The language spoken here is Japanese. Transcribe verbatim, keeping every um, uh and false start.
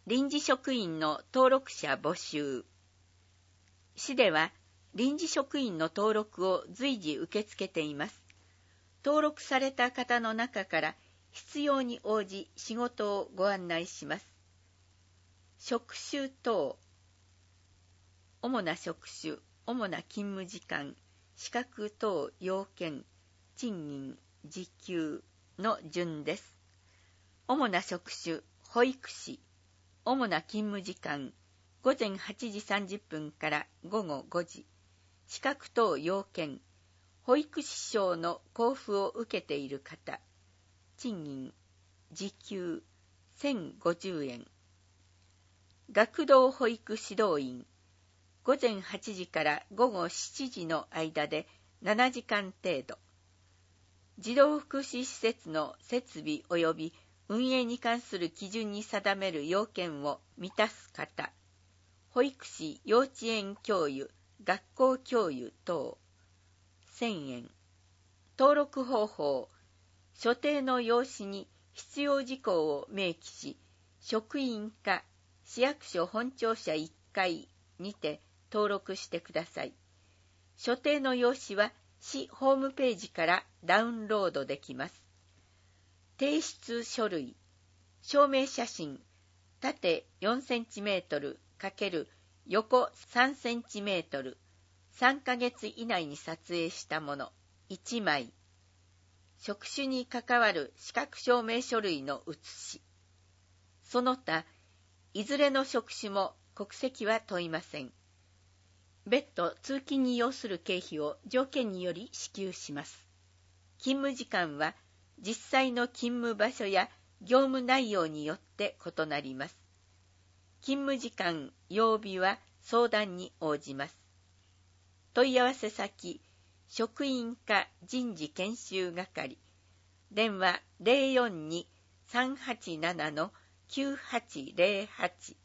臨時職員の登録者募集。市では臨時職員の登録を随時受け付けています。登録された方の中から必要に応じ仕事をご案内します。職種等、主な職種、主な勤務時間、資格等要件、賃金、時給の順です。主な職種、保育士、主な勤務時間、ごぜんはちじさんじゅっぷんからごごごじ、資格等要件、保育士証の交付を受けている方、賃金、時給せんごじゅうえん。学童保育指導員、ごぜんはちじからごごしちじの間でななじかん程度。児童福祉施設の設備及び運営に関する基準に定める要件を満たす方、保育士、幼稚園教諭、学校教諭等、せんえん。登録方法、所定の用紙に必要事項を明記し、職員課、市役所本庁舎いっかいにて登録してください。所定の用紙は市ホームページからダウンロードできます。提出書類、証明写真、縦よんセンチメートル×横さんセンチメートル、さんかげつ以内に撮影したものいちまい、職種に関わる資格証明書類の写し、その他、いずれの職種も国籍は問いません。別途通勤に要する経費を条件により支給します。勤務時間は実際の勤務場所や業務内容によって異なります。勤務時間、曜日は相談に応じます。問い合わせ先、職員課人事研修係、電話 ゼロよんに さんはちなな きゅうはちゼロはち